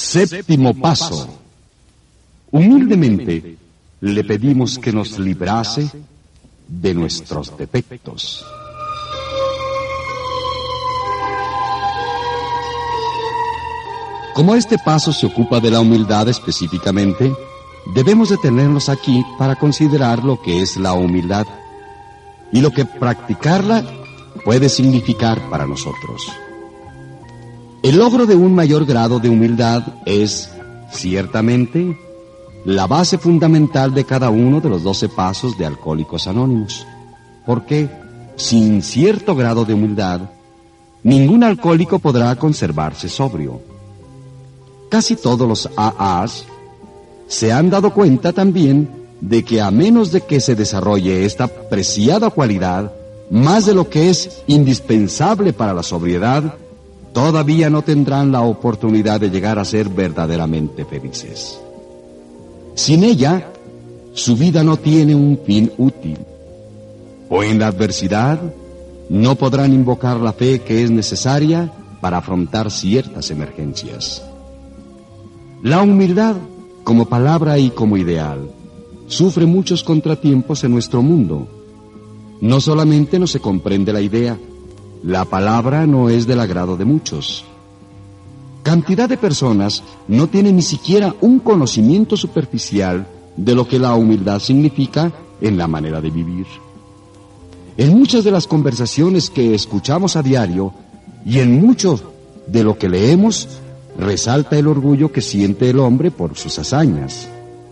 Séptimo paso. Humildemente le pedimos que nos librase de nuestros defectos. Como este paso se ocupa de la humildad específicamente, debemos detenernos aquí para considerar lo que es la humildad y lo que practicarla puede significar para nosotros. El logro de un mayor grado de humildad es, ciertamente, la base fundamental de cada uno de los 12 pasos de Alcohólicos Anónimos, porque sin cierto grado de humildad, ningún alcohólico podrá conservarse sobrio. Casi todos los AAs se han dado cuenta también de que a menos de que se desarrolle esta preciada cualidad, más de lo que es indispensable para la sobriedad, todavía no tendrán la oportunidad de llegar a ser verdaderamente felices. Sin ella, su vida no tiene un fin útil. O en la adversidad, no podrán invocar la fe que es necesaria para afrontar ciertas emergencias. La humildad, como palabra y como ideal, sufre muchos contratiempos en nuestro mundo. No solamente no se comprende la idea, la palabra no es del agrado de muchos. Cantidad de personas no tienen ni siquiera un conocimiento superficial de lo que la humildad significa en la manera de vivir. En muchas de las conversaciones que escuchamos a diario y en mucho de lo que leemos, resalta el orgullo que siente el hombre por sus hazañas.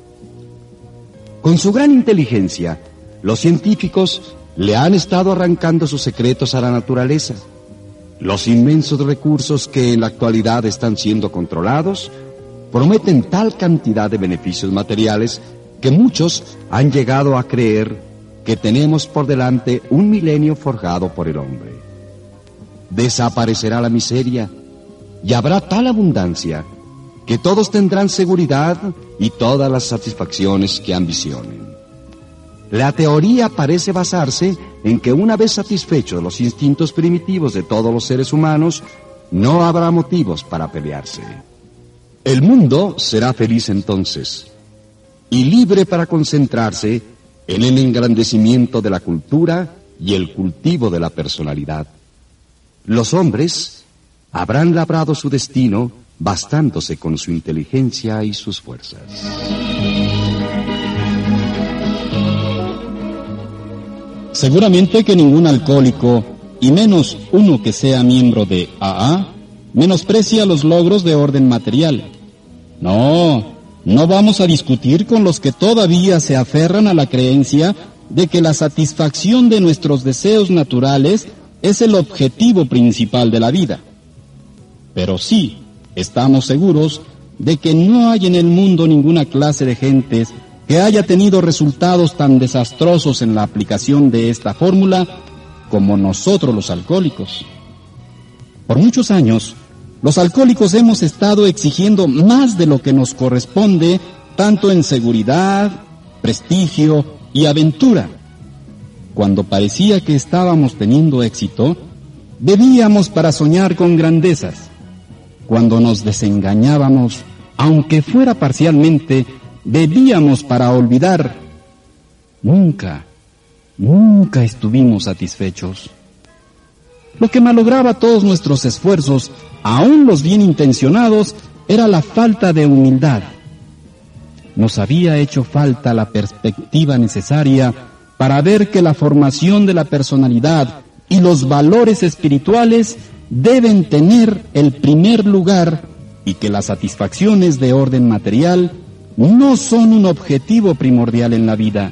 Con su gran inteligencia, los científicos le han estado arrancando sus secretos a la naturaleza. Los inmensos recursos que en la actualidad están siendo controlados prometen tal cantidad de beneficios materiales que muchos han llegado a creer que tenemos por delante un milenio forjado por el hombre. Desaparecerá la miseria y habrá tal abundancia que todos tendrán seguridad y todas las satisfacciones que ambicionen. La teoría parece basarse en que una vez satisfechos los instintos primitivos de todos los seres humanos, no habrá motivos para pelearse. El mundo será feliz entonces, y libre para concentrarse en el engrandecimiento de la cultura y el cultivo de la personalidad. Los hombres habrán labrado su destino bastándose con su inteligencia y sus fuerzas. Seguramente que ningún alcohólico, y menos uno que sea miembro de AA, menosprecia los logros de orden material. No vamos a discutir con los que todavía se aferran a la creencia de que la satisfacción de nuestros deseos naturales es el objetivo principal de la vida. Pero sí, estamos seguros de que no hay en el mundo ninguna clase de gentes que haya tenido resultados tan desastrosos en la aplicación de esta fórmula como nosotros los alcohólicos. Por muchos años, los alcohólicos hemos estado exigiendo más de lo que nos corresponde, tanto en seguridad, prestigio y aventura. Cuando parecía que estábamos teniendo éxito, bebíamos para soñar con grandezas. Cuando nos desengañábamos, aunque fuera parcialmente, bebíamos para olvidar. Nunca estuvimos satisfechos. Lo que malograba todos nuestros esfuerzos, aun los bien intencionados, era la falta de humildad. Nos había hecho falta la perspectiva necesaria para ver que la formación de la personalidad y los valores espirituales deben tener el primer lugar y que las satisfacciones de orden material no son un objetivo primordial en la vida.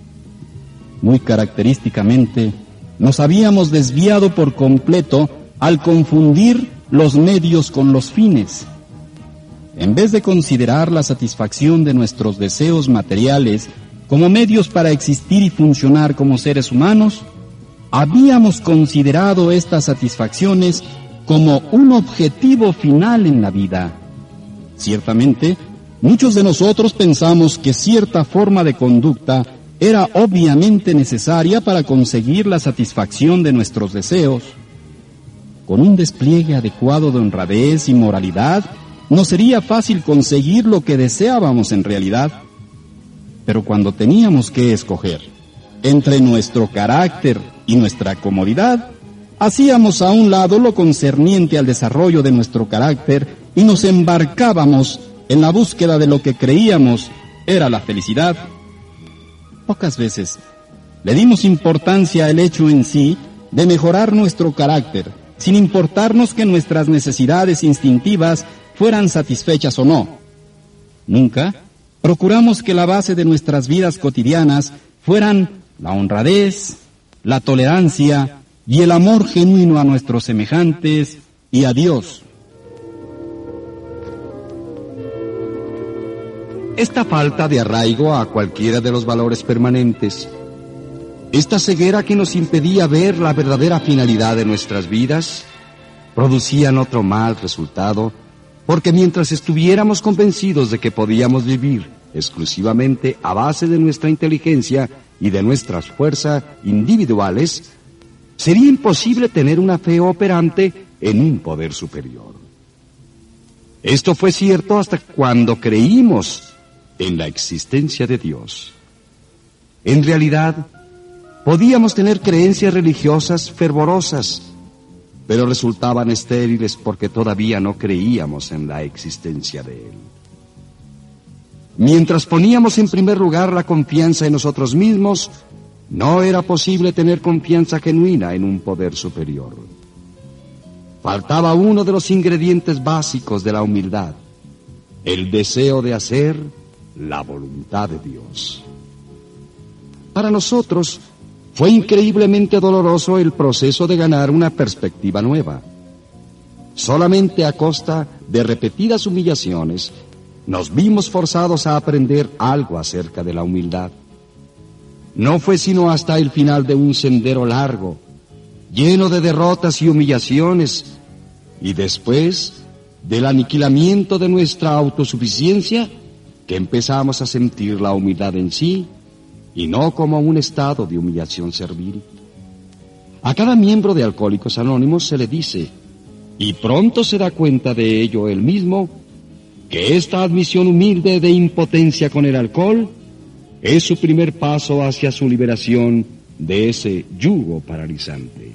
Muy característicamente, nos habíamos desviado por completo al confundir los medios con los fines. En vez de considerar la satisfacción de nuestros deseos materiales como medios para existir y funcionar como seres humanos, habíamos considerado estas satisfacciones como un objetivo final en la vida. Ciertamente, muchos de nosotros pensamos que cierta forma de conducta era obviamente necesaria para conseguir la satisfacción de nuestros deseos. Con un despliegue adecuado de honradez y moralidad, nos sería fácil conseguir lo que deseábamos en realidad. Pero cuando teníamos que escoger entre nuestro carácter y nuestra comodidad, hacíamos a un lado lo concerniente al desarrollo de nuestro carácter y nos embarcábamos en la búsqueda de lo que creíamos era la felicidad. Pocas veces le dimos importancia al hecho en sí de mejorar nuestro carácter, sin importarnos que nuestras necesidades instintivas fueran satisfechas o no. Nunca procuramos que la base de nuestras vidas cotidianas fueran la honradez, la tolerancia y el amor genuino a nuestros semejantes y a Dios. Esta falta de arraigo a cualquiera de los valores permanentes, esta ceguera que nos impedía ver la verdadera finalidad de nuestras vidas, producían otro mal resultado, porque mientras estuviéramos convencidos de que podíamos vivir exclusivamente a base de nuestra inteligencia y de nuestras fuerzas individuales, sería imposible tener una fe operante en un poder superior. Esto fue cierto hasta cuando creímos en la existencia de Dios. En realidad, podíamos tener creencias religiosas fervorosas, pero resultaban estériles porque todavía no creíamos en la existencia de Él. Mientras poníamos en primer lugar la confianza en nosotros mismos, no era posible tener confianza genuina en un poder superior. Faltaba uno de los ingredientes básicos de la humildad, el deseo de hacer la voluntad de Dios. Para nosotros fue increíblemente doloroso el proceso de ganar una perspectiva nueva. Solamente a costa de repetidas humillaciones nos vimos forzados a aprender algo acerca de la humildad. No fue sino hasta el final de un sendero largo, lleno de derrotas y humillaciones, y después del aniquilamiento de nuestra autosuficiencia, que empezamos a sentir la humildad en sí, y no como un estado de humillación servil. A cada miembro de Alcohólicos Anónimos se le dice, y pronto se da cuenta de ello él mismo, que esta admisión humilde de impotencia con el alcohol es su primer paso hacia su liberación de ese yugo paralizante.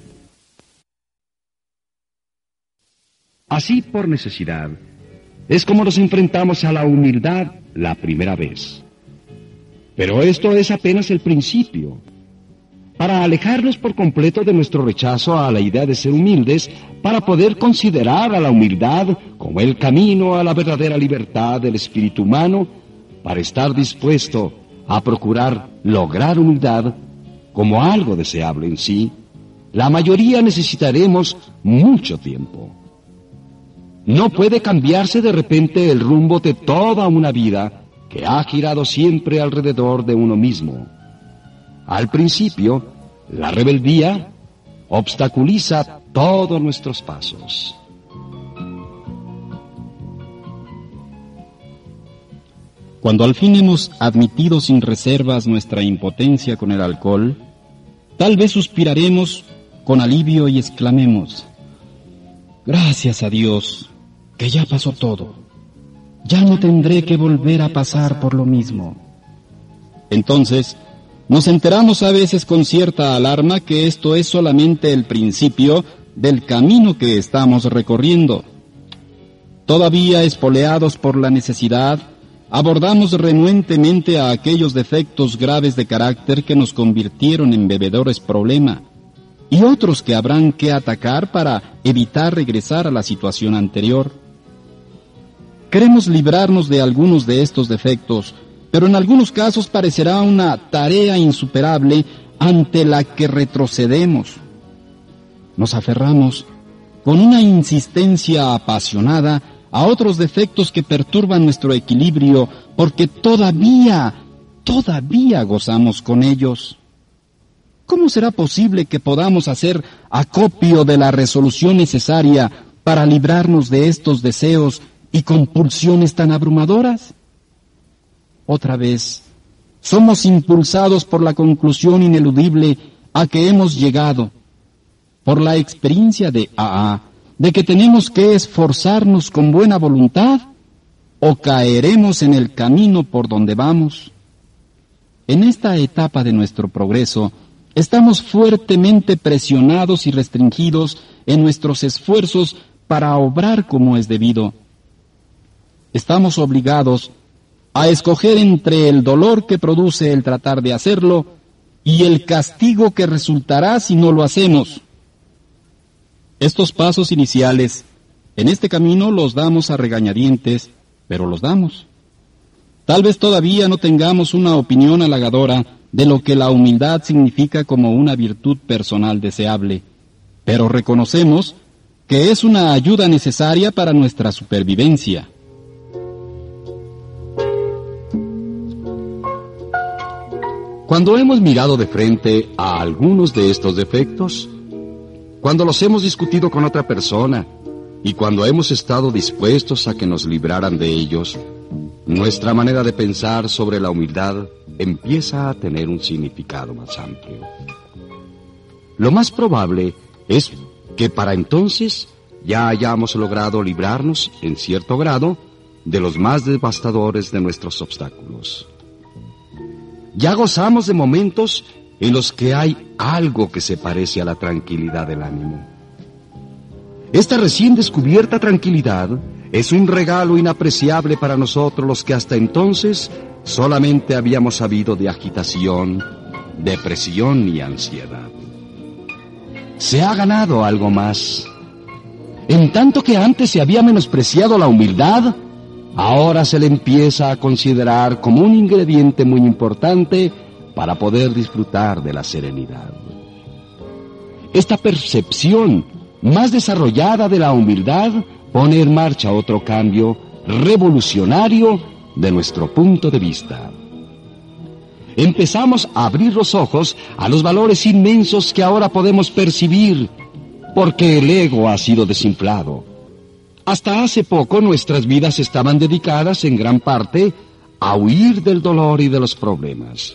Así, por necesidad, es como nos enfrentamos a la humildad la primera vez. Pero esto es apenas el principio. Para alejarnos por completo de nuestro rechazo a la idea de ser humildes, para poder considerar a la humildad como el camino a la verdadera libertad del espíritu humano, para estar dispuesto a procurar lograr humildad como algo deseable en sí, la mayoría necesitaremos mucho tiempo. No puede cambiarse de repente el rumbo de toda una vida que ha girado siempre alrededor de uno mismo. Al principio, la rebeldía obstaculiza todos nuestros pasos. Cuando al fin hemos admitido sin reservas nuestra impotencia con el alcohol, tal vez suspiraremos con alivio y exclamemos: gracias a Dios, que ya pasó todo. Ya no tendré que volver a pasar por lo mismo. Entonces, nos enteramos a veces con cierta alarma que esto es solamente el principio del camino que estamos recorriendo. Todavía espoleados por la necesidad, abordamos renuentemente a aquellos defectos graves de carácter que nos convirtieron en bebedores problema, y otros que habrán que atacar para evitar regresar a la situación anterior. Queremos librarnos de algunos de estos defectos, pero en algunos casos parecerá una tarea insuperable ante la que retrocedemos. Nos aferramos con una insistencia apasionada a otros defectos que perturban nuestro equilibrio, porque todavía gozamos con ellos. ¿Cómo será posible que podamos hacer acopio de la resolución necesaria para librarnos de estos deseos y compulsiones tan abrumadoras? Otra vez, somos impulsados por la conclusión ineludible a que hemos llegado, por la experiencia de A.A., de que tenemos que esforzarnos con buena voluntad o caeremos en el camino por donde vamos. En esta etapa de nuestro progreso, estamos fuertemente presionados y restringidos en nuestros esfuerzos para obrar como es debido. Estamos obligados a escoger entre el dolor que produce el tratar de hacerlo y el castigo que resultará si no lo hacemos. Estos pasos iniciales en este camino los damos a regañadientes, pero los damos. Tal vez todavía no tengamos una opinión halagadora de lo que la humildad significa como una virtud personal deseable, pero reconocemos que es una ayuda necesaria para nuestra supervivencia. Cuando hemos mirado de frente a algunos de estos defectos, cuando los hemos discutido con otra persona y cuando hemos estado dispuestos a que nos libraran de ellos, nuestra manera de pensar sobre la humildad empieza a tener un significado más amplio. Lo más probable es que para entonces ya hayamos logrado librarnos, en cierto grado, de los más devastadores de nuestros obstáculos. Ya gozamos de momentos en los que hay algo que se parece a la tranquilidad del ánimo. Esta recién descubierta tranquilidad es un regalo inapreciable para nosotros los que hasta entonces solamente habíamos sabido de agitación, depresión y ansiedad. Se ha ganado algo más. En tanto que antes se había menospreciado la humildad, ahora se le empieza a considerar como un ingrediente muy importante para poder disfrutar de la serenidad. Esta percepción más desarrollada de la humildad pone en marcha otro cambio revolucionario de nuestro punto de vista. Empezamos a abrir los ojos a los valores inmensos que ahora podemos percibir, porque el ego ha sido desinflado. Hasta hace poco nuestras vidas estaban dedicadas en gran parte a huir del dolor y de los problemas.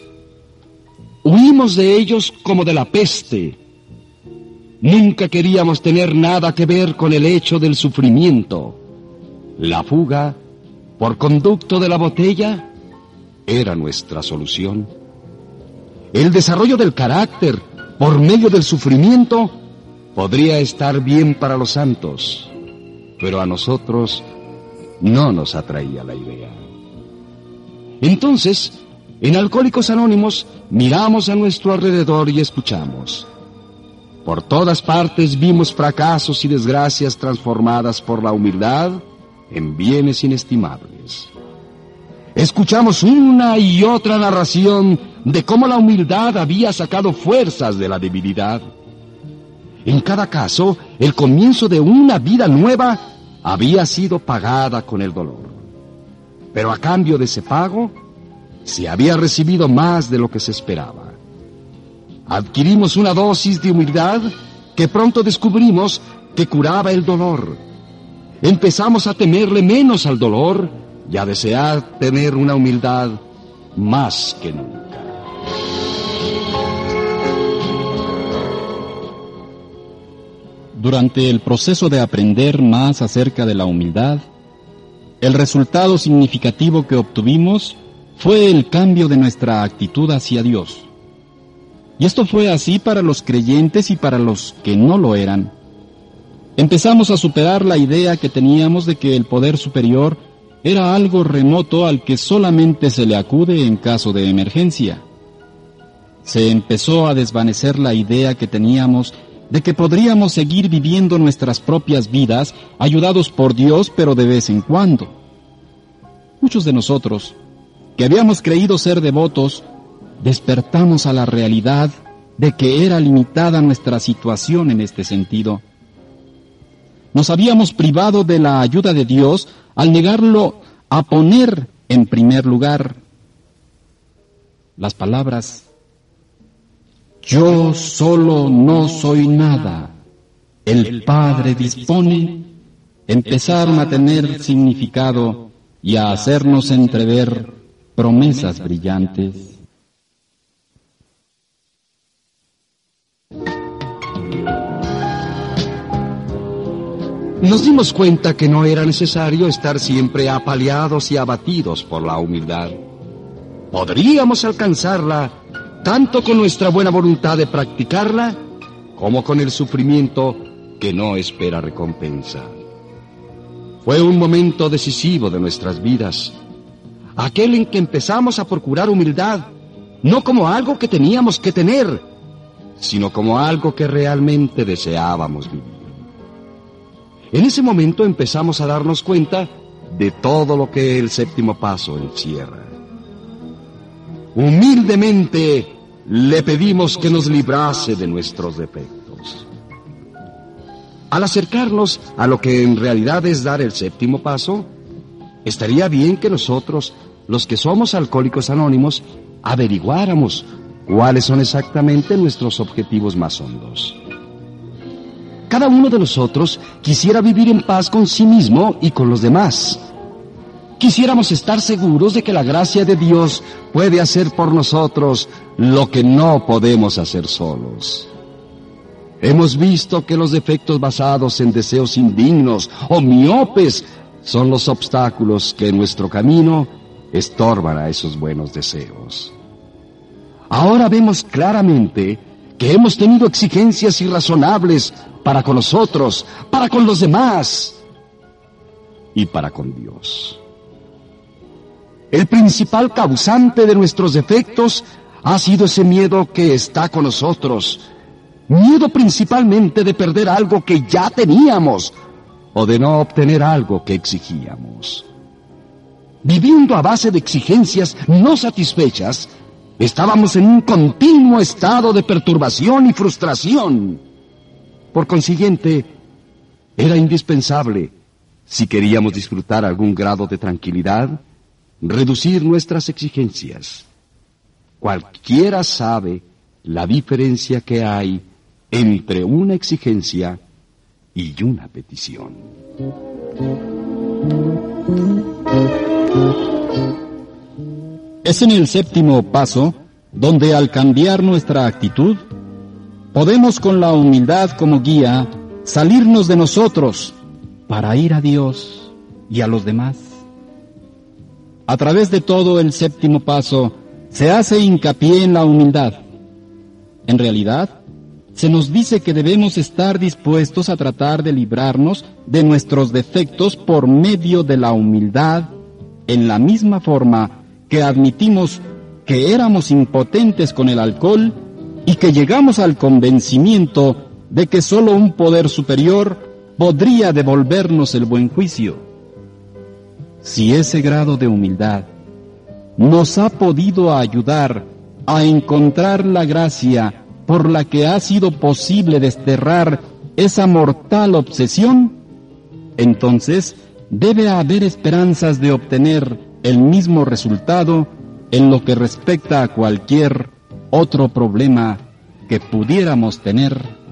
Huimos de ellos como de la peste. Nunca queríamos tener nada que ver con el hecho del sufrimiento. La fuga por conducto de la botella era nuestra solución. El desarrollo del carácter por medio del sufrimiento podría estar bien para los santos, pero a nosotros no nos atraía la idea. Entonces, en Alcohólicos Anónimos, miramos a nuestro alrededor y escuchamos. Por todas partes vimos fracasos y desgracias transformadas por la humildad en bienes inestimables. Escuchamos una y otra narración de cómo la humildad había sacado fuerzas de la debilidad. En cada caso, el comienzo de una vida nueva había sido pagada con el dolor. Pero a cambio de ese pago, se había recibido más de lo que se esperaba. Adquirimos una dosis de humildad que pronto descubrimos que curaba el dolor. Empezamos a temerle menos al dolor y a desear tener una humildad más que nunca. Durante el proceso de aprender más acerca de la humildad, el resultado significativo que obtuvimos fue el cambio de nuestra actitud hacia Dios. Y esto fue así para los creyentes y para los que no lo eran. Empezamos a superar la idea que teníamos de que el poder superior era algo remoto al que solamente se le acude en caso de emergencia. Se empezó a desvanecer la idea que teníamos de que podríamos seguir viviendo nuestras propias vidas, ayudados por Dios, pero de vez en cuando. Muchos de nosotros, que habíamos creído ser devotos, despertamos a la realidad de que era limitada nuestra situación en este sentido. Nos habíamos privado de la ayuda de Dios al negarlo a poner en primer lugar. Las palabras: yo solo no soy nada, el Padre dispone, empezaron a tener significado y a hacernos entrever promesas brillantes. Nos dimos cuenta que no era necesario estar siempre apaleados y abatidos por la humildad. Podríamos alcanzarla tanto con nuestra buena voluntad de practicarla, como con el sufrimiento que no espera recompensa. Fue un momento decisivo de nuestras vidas, aquel en que empezamos a procurar humildad, no como algo que teníamos que tener, sino como algo que realmente deseábamos vivir. En ese momento empezamos a darnos cuenta de todo lo que el séptimo paso encierra. Humildemente le pedimos que nos librase de nuestros defectos. Al acercarnos a lo que en realidad es dar el séptimo paso, estaría bien que nosotros, los que somos alcohólicos anónimos, averiguáramos cuáles son exactamente nuestros objetivos más hondos. Cada uno de nosotros quisiera vivir en paz con sí mismo y con los demás. Quisiéramos estar seguros de que la gracia de Dios puede hacer por nosotros lo que no podemos hacer solos. Hemos visto que los defectos basados en deseos indignos o miopes son los obstáculos que en nuestro camino estorban a esos buenos deseos. Ahora vemos claramente que hemos tenido exigencias irrazonables para con nosotros, para con los demás y para con Dios. El principal causante de nuestros defectos ha sido ese miedo que está con nosotros. Miedo principalmente de perder algo que ya teníamos o de no obtener algo que exigíamos. Viviendo a base de exigencias no satisfechas, estábamos en un continuo estado de perturbación y frustración. Por consiguiente, era indispensable, si queríamos disfrutar algún grado de tranquilidad, reducir nuestras exigencias. Cualquiera sabe la diferencia que hay entre una exigencia y una petición. Es en el séptimo paso donde, al cambiar nuestra actitud, podemos, con la humildad como guía, salirnos de nosotros para ir a Dios y a los demás. A través de todo el séptimo paso se hace hincapié en la humildad. En realidad, se nos dice que debemos estar dispuestos a tratar de librarnos de nuestros defectos por medio de la humildad, en la misma forma que admitimos que éramos impotentes con el alcohol y que llegamos al convencimiento de que solo un poder superior podría devolvernos el buen juicio. Si ese grado de humildad nos ha podido ayudar a encontrar la gracia por la que ha sido posible desterrar esa mortal obsesión, entonces debe haber esperanzas de obtener el mismo resultado en lo que respecta a cualquier otro problema que pudiéramos tener